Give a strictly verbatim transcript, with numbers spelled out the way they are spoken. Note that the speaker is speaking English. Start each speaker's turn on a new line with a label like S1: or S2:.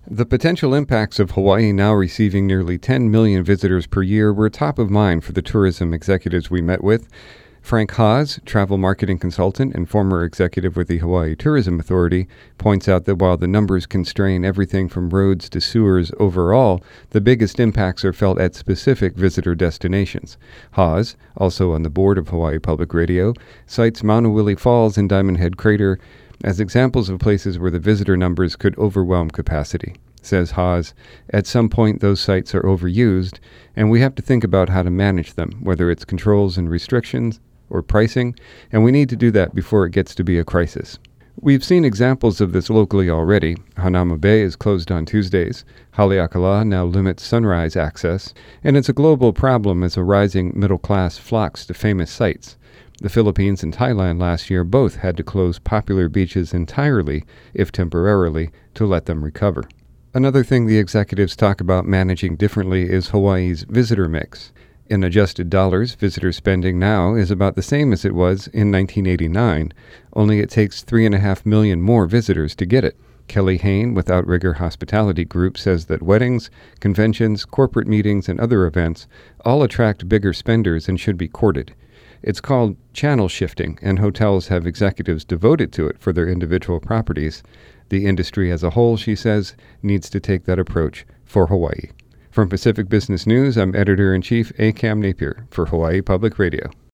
S1: The potential impacts of Hawaii now receiving nearly ten million visitors per year were top of mind for the tourism executives we met with. Frank Haas, travel marketing consultant and former executive with the Hawaii Tourism Authority, points out that while the numbers constrain everything from roads to sewers overall, the biggest impacts are felt at specific visitor destinations. Haas, also on the board of Hawaii Public Radio, cites Maunawili Falls and Diamond Head Crater as examples of places where the visitor numbers could overwhelm capacity. Says Haas, at some point those sites are overused, and we have to think about how to manage them, whether it's controls and restrictions or pricing, and we need to do that before it gets to be a crisis. We've seen examples of this locally already. Hanauma Bay is closed on Tuesdays. Haleakala now limits sunrise access, and it's a global problem as a rising middle class flocks to famous sites. The Philippines and Thailand last year both had to close popular beaches entirely, if temporarily, to let them recover. Another thing the executives talk about managing differently is Hawaii's visitor mix. In adjusted dollars, visitor spending now is about the same as it was in nineteen eighty-nine, only it takes three and a half million more visitors to get it. Kelly Hain with Outrigger Hospitality Group says that weddings, conventions, corporate meetings, and other events all attract bigger spenders and should be courted. It's called channel shifting, and hotels have executives devoted to it for their individual properties. The industry as a whole, she says, needs to take that approach for Hawaii. From Pacific Business News, I'm Editor-in-Chief A. Cam Napier for Hawaii Public Radio.